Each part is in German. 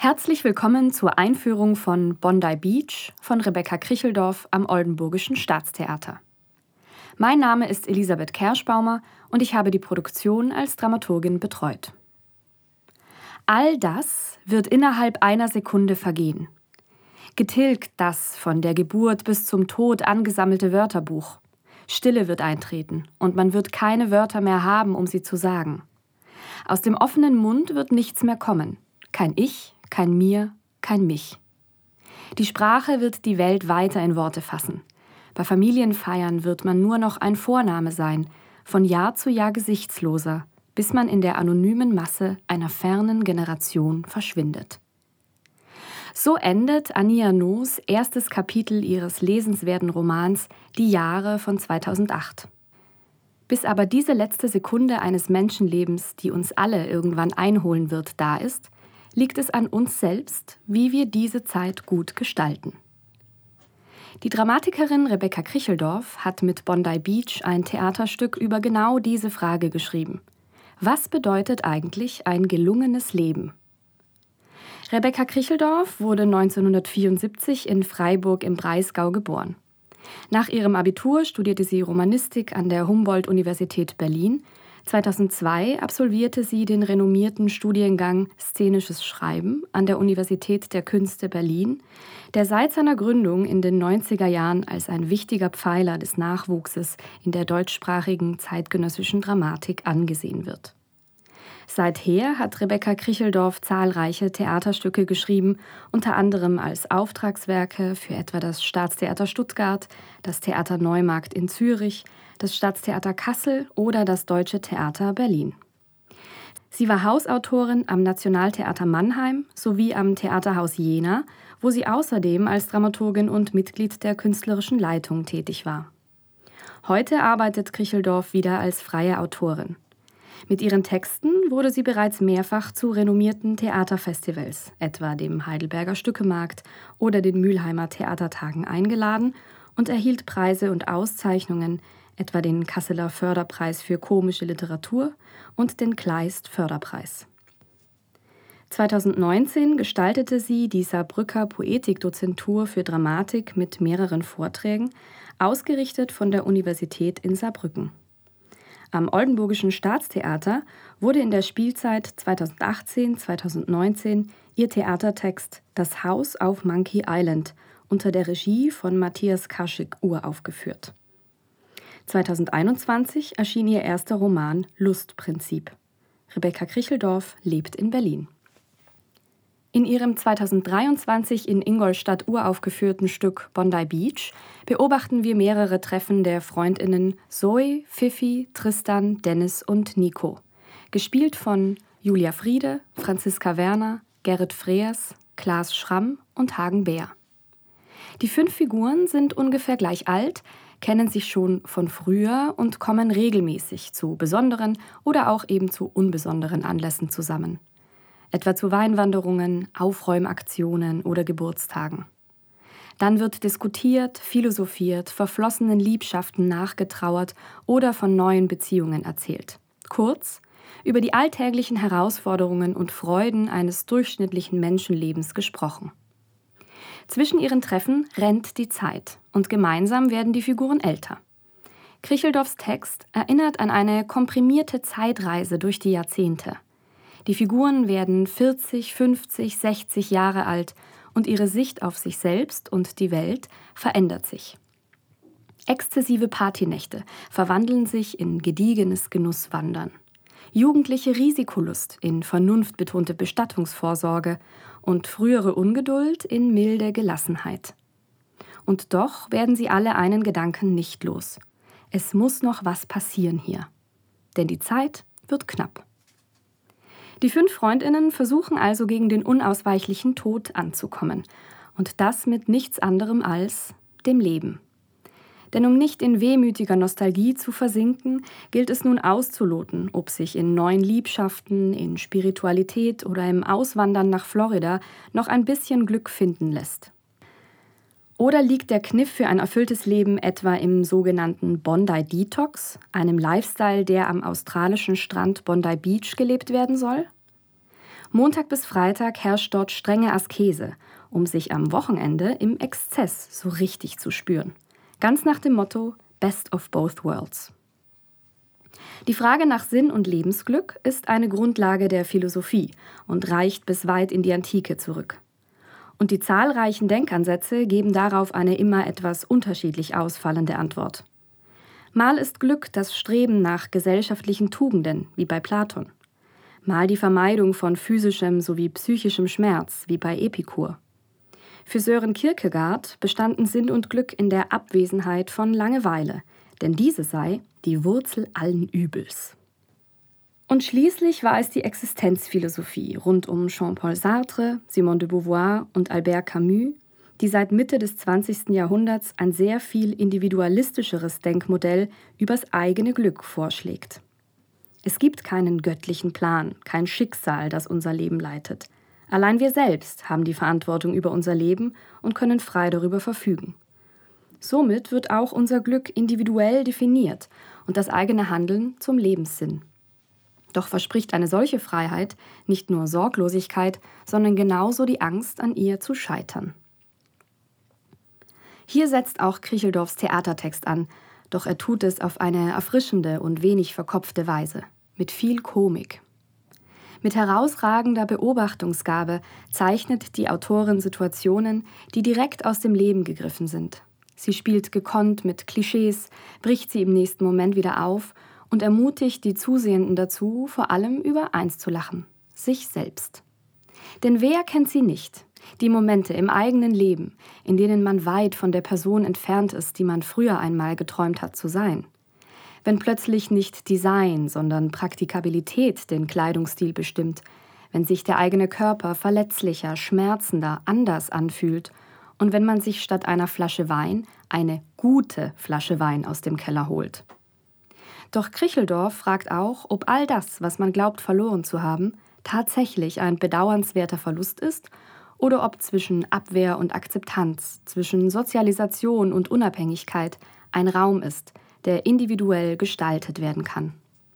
Herzlich willkommen zur Einführung von Bondi Beach von Rebecca Kricheldorf am Oldenburgischen Staatstheater. Mein Name ist Elisabeth Kerschbaumer und ich habe die Produktion als Dramaturgin betreut. All das wird innerhalb einer Sekunde vergehen. Getilgt das von der Geburt bis zum Tod angesammelte Wörterbuch. Stille wird eintreten und man wird keine Wörter mehr haben, um sie zu sagen. Aus dem offenen Mund wird nichts mehr kommen. Kein Ich, kein Mir, kein Mich. Die Sprache wird die Welt weiter in Worte fassen. Bei Familienfeiern wird man nur noch ein Vorname sein, von Jahr zu Jahr gesichtsloser, bis man in der anonymen Masse einer fernen Generation verschwindet. So endet Annie Ernauxs erstes Kapitel ihres lesenswerten Romans Die Jahre von 2008. Bis aber diese letzte Sekunde eines Menschenlebens, die uns alle irgendwann einholen wird, da ist, liegt es an uns selbst, wie wir diese Zeit gut gestalten. Die Dramatikerin Rebecca Kricheldorf hat mit Bondi Beach ein Theaterstück über genau diese Frage geschrieben. Was bedeutet eigentlich ein gelungenes Leben? Rebecca Kricheldorf wurde 1974 in Freiburg im Breisgau geboren. Nach ihrem Abitur studierte sie Romanistik an der Humboldt-Universität Berlin. 2002 absolvierte sie den renommierten Studiengang Szenisches Schreiben an der Universität der Künste Berlin, der seit seiner Gründung in den 90er Jahren als ein wichtiger Pfeiler des Nachwuchses in der deutschsprachigen zeitgenössischen Dramatik angesehen wird. Seither hat Rebecca Kricheldorf zahlreiche Theaterstücke geschrieben, unter anderem als Auftragswerke für etwa das Staatstheater Stuttgart, das Theater Neumarkt in Zürich, das Staatstheater Kassel oder das Deutsche Theater Berlin. Sie war Hausautorin am Nationaltheater Mannheim sowie am Theaterhaus Jena, wo sie außerdem als Dramaturgin und Mitglied der künstlerischen Leitung tätig war. Heute arbeitet Kricheldorf wieder als freie Autorin. Mit ihren Texten wurde sie bereits mehrfach zu renommierten Theaterfestivals, etwa dem Heidelberger Stückemarkt oder den Mülheimer Theatertagen eingeladen und erhielt Preise und Auszeichnungen, etwa den Kasseler Förderpreis für komische Literatur und den Kleist Förderpreis. 2019 gestaltete sie die Saarbrücker Poetikdozentur für Dramatik mit mehreren Vorträgen, ausgerichtet von der Universität in Saarbrücken. Am Oldenburgischen Staatstheater wurde in der Spielzeit 2018-2019 ihr Theatertext Das Haus auf Monkey Island unter der Regie von Matthias Kaschik uraufgeführt. 2021 erschien ihr erster Roman Lustprinzip. Rebecca Kricheldorf lebt in Berlin. In ihrem 2023 in Ingolstadt uraufgeführten Stück Bondi Beach beobachten wir mehrere Treffen der FreundInnen Zoe, Fifi, Tristan, Dennis und Nico. Gespielt von Julia Friede, Franziska Werner, Gerrit Freers, Klaas Schramm und Hagen Beer. Die 5 Figuren sind ungefähr gleich alt, kennen sich schon von früher und kommen regelmäßig zu besonderen oder auch eben zu unbesonderen Anlässen zusammen. Etwa zu Weinwanderungen, Aufräumaktionen oder Geburtstagen. Dann wird diskutiert, philosophiert, verflossenen Liebschaften nachgetrauert oder von neuen Beziehungen erzählt. Kurz, über die alltäglichen Herausforderungen und Freuden eines durchschnittlichen Menschenlebens gesprochen. Zwischen ihren Treffen rennt die Zeit und gemeinsam werden die Figuren älter. Kricheldorfs Text erinnert an eine komprimierte Zeitreise durch die Jahrzehnte. Die Figuren werden 40, 50, 60 Jahre alt und ihre Sicht auf sich selbst und die Welt verändert sich. Exzessive Partynächte verwandeln sich in gediegenes Genusswandern. Jugendliche Risikolust in vernunftbetonte Bestattungsvorsorge und frühere Ungeduld in milde Gelassenheit. Und doch werden sie alle einen Gedanken nicht los. Es muss noch was passieren hier. Denn die Zeit wird knapp. Die 5 FreundInnen versuchen also gegen den unausweichlichen Tod anzukommen. Und das mit nichts anderem als dem Leben. Denn um nicht in wehmütiger Nostalgie zu versinken, gilt es nun auszuloten, ob sich in neuen Liebschaften, in Spiritualität oder im Auswandern nach Florida noch ein bisschen Glück finden lässt. Oder liegt der Kniff für ein erfülltes Leben etwa im sogenannten Bondi Detox, einem Lifestyle, der am australischen Strand Bondi Beach gelebt werden soll? Montag bis Freitag herrscht dort strenge Askese, um sich am Wochenende im Exzess so richtig zu spüren. Ganz nach dem Motto Best of both worlds. Die Frage nach Sinn und Lebensglück ist eine Grundlage der Philosophie und reicht bis weit in die Antike zurück. Und die zahlreichen Denkansätze geben darauf eine immer etwas unterschiedlich ausfallende Antwort. Mal ist Glück das Streben nach gesellschaftlichen Tugenden, wie bei Platon. Mal die Vermeidung von physischem sowie psychischem Schmerz, wie bei Epikur. Für Søren Kierkegaard bestanden Sinn und Glück in der Abwesenheit von Langeweile, denn diese sei die Wurzel allen Übels. Und schließlich war es die Existenzphilosophie rund um Jean-Paul Sartre, Simone de Beauvoir und Albert Camus, die seit Mitte des 20. Jahrhunderts ein sehr viel individualistischeres Denkmodell übers eigene Glück vorschlägt. Es gibt keinen göttlichen Plan, kein Schicksal, das unser Leben leitet. Allein wir selbst haben die Verantwortung über unser Leben und können frei darüber verfügen. Somit wird auch unser Glück individuell definiert und das eigene Handeln zum Lebenssinn. Doch verspricht eine solche Freiheit nicht nur Sorglosigkeit, sondern genauso die Angst, an ihr zu scheitern. Hier setzt auch Kricheldorfs Theatertext an, doch er tut es auf eine erfrischende und wenig verkopfte Weise, mit viel Komik. Mit herausragender Beobachtungsgabe zeichnet die Autorin Situationen, die direkt aus dem Leben gegriffen sind. Sie spielt gekonnt mit Klischees, bricht sie im nächsten Moment wieder auf und ermutigt die Zusehenden dazu, vor allem über eins zu lachen: sich selbst. Denn wer kennt sie nicht? Die Momente im eigenen Leben, in denen man weit von der Person entfernt ist, die man früher einmal geträumt hat zu sein. Wenn plötzlich nicht Design, sondern Praktikabilität den Kleidungsstil bestimmt, wenn sich der eigene Körper verletzlicher, schmerzender, anders anfühlt und wenn man sich statt einer Flasche Wein eine gute Flasche Wein aus dem Keller holt. Doch Kricheldorf fragt auch, ob all das, was man glaubt verloren zu haben, tatsächlich ein bedauernswerter Verlust ist oder ob zwischen Abwehr und Akzeptanz, zwischen Sozialisation und Unabhängigkeit ein Raum ist, der individuell gestaltet werden kann.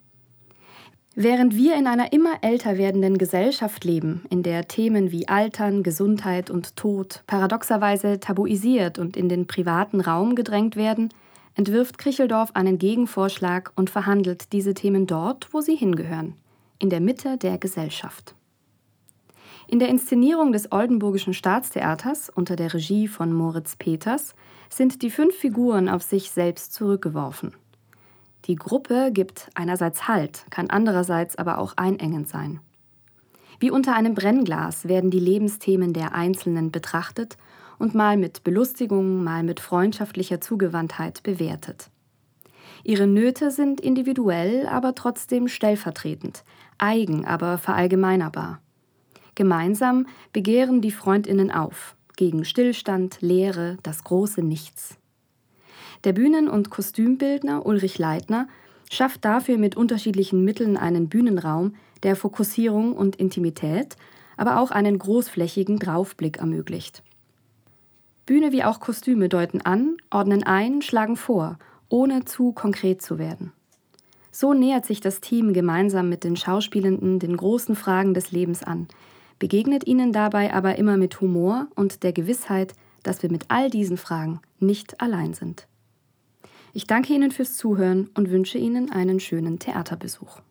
Während wir in einer immer älter werdenden Gesellschaft leben, in der Themen wie Altern, Gesundheit und Tod paradoxerweise tabuisiert und in den privaten Raum gedrängt werden, entwirft Kricheldorf einen Gegenvorschlag und verhandelt diese Themen dort, wo sie hingehören, in der Mitte der Gesellschaft. In der Inszenierung des Oldenburgischen Staatstheaters unter der Regie von Moritz Peters sind die 5 Figuren auf sich selbst zurückgeworfen. Die Gruppe gibt einerseits Halt, kann andererseits aber auch einengend sein. Wie unter einem Brennglas werden die Lebensthemen der Einzelnen betrachtet und mal mit Belustigung, mal mit freundschaftlicher Zugewandtheit bewertet. Ihre Nöte sind individuell, aber trotzdem stellvertretend, eigen, aber verallgemeinerbar. Gemeinsam begehren die FreundInnen auf, gegen Stillstand, Leere, das große Nichts. Der Bühnen- und Kostümbildner Ulrich Leitner schafft dafür mit unterschiedlichen Mitteln einen Bühnenraum, der Fokussierung und Intimität, aber auch einen großflächigen Draufblick ermöglicht. Bühne wie auch Kostüme deuten an, ordnen ein, schlagen vor, ohne zu konkret zu werden. So nähert sich das Team gemeinsam mit den Schauspielenden den großen Fragen des Lebens an, begegnet ihnen dabei aber immer mit Humor und der Gewissheit, dass wir mit all diesen Fragen nicht allein sind. Ich danke Ihnen fürs Zuhören und wünsche Ihnen einen schönen Theaterbesuch.